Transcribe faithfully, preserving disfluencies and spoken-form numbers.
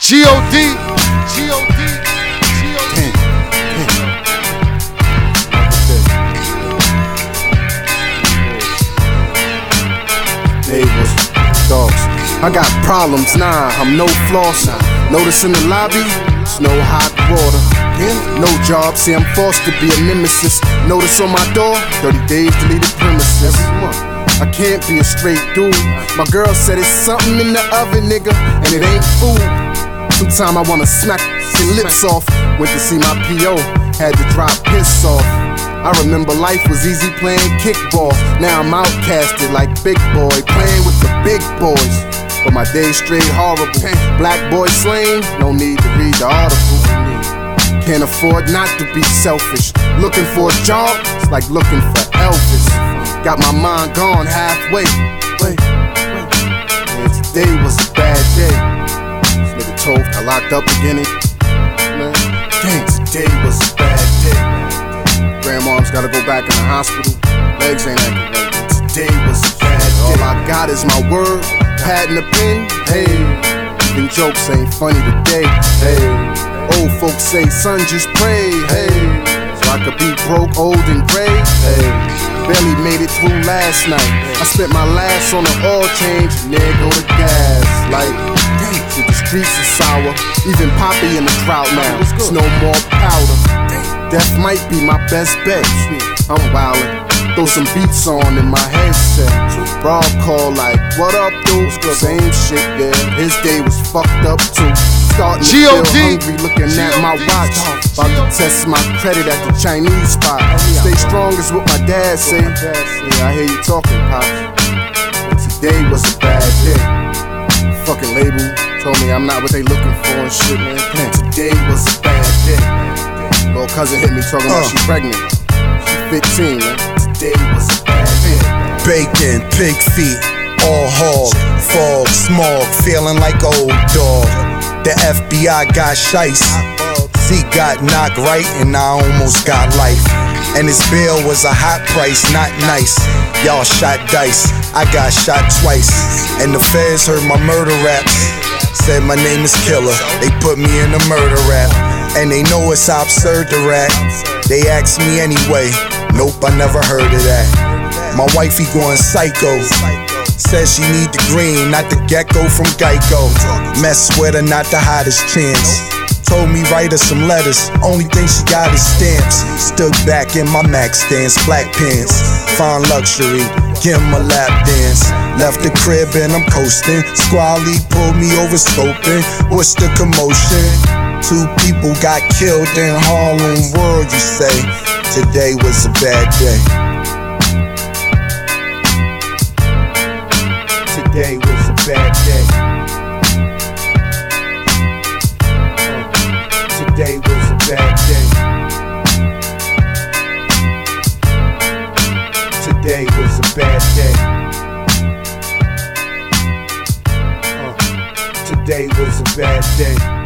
G O D, G O D, G O D. Neighbors, dogs. I got problems, nah, I'm no floss. Notice in the lobby, it's no hot water. No job, see I'm forced to be a nemesis. Notice on my door, thirty days deleted premises. I can't be a straight dude. My girl said it's something in the oven, nigga, and it ain't food. Sometime I wanna smack your lips off. Went to see my P O, had to drop piss off. I remember life was easy playing kickball. Now I'm outcasted like Big Boy, playing with the big boys. But my day's straight horrible. Black boy slain, no need to read the article. Can't afford not to be selfish. Looking for a job, it's like looking for Elvis. Got my mind gone halfway. Wait, wait. Man, today was a bad day. This nigga told I locked up again. Man, dang, today was a bad day. Grandmom's gotta go back in the hospital. Legs ain't acting right. Today was a bad day. All I got is my word, pad and a pen. Hey, even jokes ain't funny today. Hey, old folks say, son, just pray. Hey, so I could be broke, old and gray. Hey, barely made it through last night. I spent my last on an oil change, and there go the gas. Like, dang, the streets are sour. Even Poppy in the drought now. There's no more powder. Death might be my best bet. I'm wildin', throw some beats on in my headset. Rob call like, what up, dude? Same shit, yeah. His day was fucked up too. Starting to feel hungry, looking at my watch. About to test my credit at the Chinese spot. Stay strong is what my dad say. Yeah, I hear you talking, pops. But today was a bad day. Fucking label told me I'm not what they looking for and shit, man. Today was a bad day. Little cousin hit me talking about uh. she pregnant. She fifteen, man. Today was a bad day. Bacon, pig feet, all hog, fog, smog, feeling like an old dog. The F B I got shice. Z got knocked right and I almost got life. And his bail was a hot price, not nice. Y'all shot dice, I got shot twice. And the feds heard my murder raps. Said my name is Killer, they put me in a murder rap. And they know it's absurd to rap. They asked me anyway, nope, I never heard of that. My wifey going psycho. Says she need the green, not the gecko from Geico. Mess with her, not the hottest chance. Told me write her some letters, only thing she got is stamps. Stood back in my Mac stance, black pants. Fine luxury, give him a lap dance. Left the crib and I'm coasting. Squally pulled me over scoping. What's the commotion? Two people got killed in Harlem World, you say. Today was a bad day. Today was a bad day. Today was a bad day. Today was a bad day. Uh, today was a bad day.